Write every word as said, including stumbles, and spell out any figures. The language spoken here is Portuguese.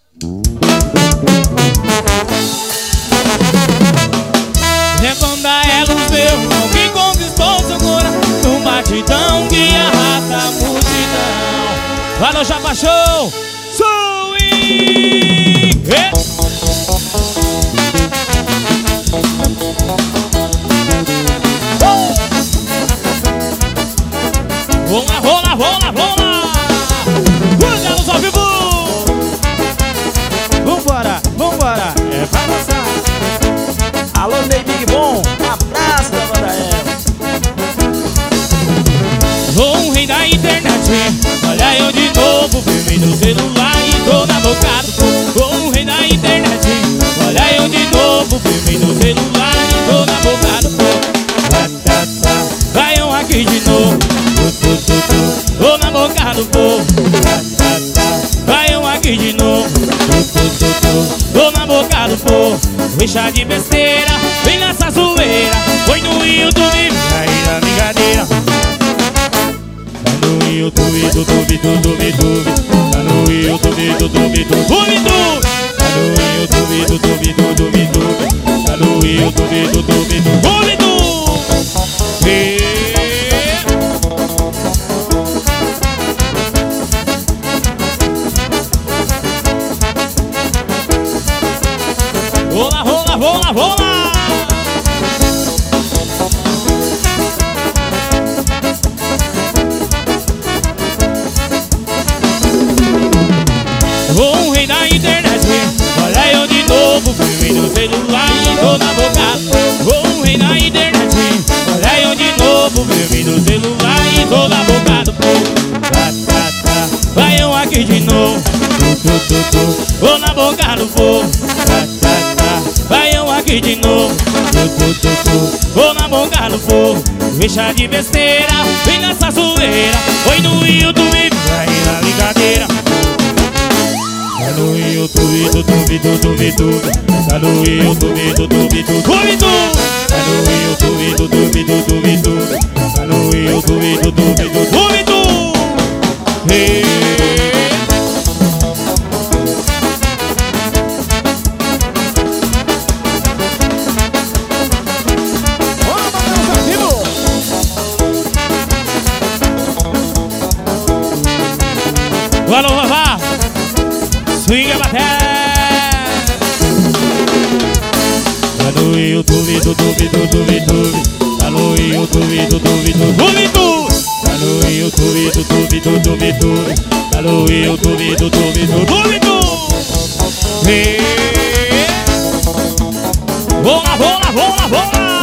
Responda ela o seu irmão que conquistou seu coração num batidão que arrasta a multidão. Valeu, Japa Show! Swing! Hey! Vamos lá, vamos lá, vamos lá, vamos lá! Cuidamos ao vivo! Vambora, vambora! É pra dançar! Alô, Ney Big Bom! Abraço da banda ela! Sou um rei da internet, olha eu de novo, filme no celular e tô na boca do povo. Sou um rei da internet, olha eu de novo, filme no celular e tô na boca do povo. Vai um aqui de novo, tô na boca do povo. Vai um aqui de novo, tô na boca do povo. Deixa de besteira, vem nessa zoeira, foi no YouTube, aí na brincadeira. No YouTube, YouTube, YouTube, YouTube. Tá no YouTube, YouTube, YouTube, YouTube. Tá no YouTube, YouTube, YouTube, YouTube. Tá no YouTube, YouTube, YouTube, YouTube. Rola, rola, rola, rola. Sou um rei da internet, olha eu de novo, filme no celular e tô na boca. Sou um rei da internet, olha eu de novo, filme no celular e tô na boca do povo. Tá, tá, tá. Vai eu aqui de novo, tu, tu, tu, tô na boca do povo. Tá, tá, tá. Vai eu aqui de novo, tu, tu, tu, tu, tô na boca do povo. Deixa de besteira, vem nessa zoeira, foi no YouTube, aí na brincadeira. Tá no YouTube, YouTube, YouTube, YouTube. Tá no YouTube, YouTube, YouTube, YouTube. Tá no YouTube, YouTube, YouTube, YouTube. Tá no YouTube, YouTube, YouTube, YouTube. Hey. Alô, Vavá! Swing a bateria. Tá no YouTube, YouTube, YouTube, YouTube. Tá no YouTube, YouTube, YouTube, YouTube. Tá no YouTube, YouTube, YouTube, YouTube. Tá no YouTube, YouTube, YouTube, YouTube. Vamos lá, vamos lá, vamos lá, vamos lá.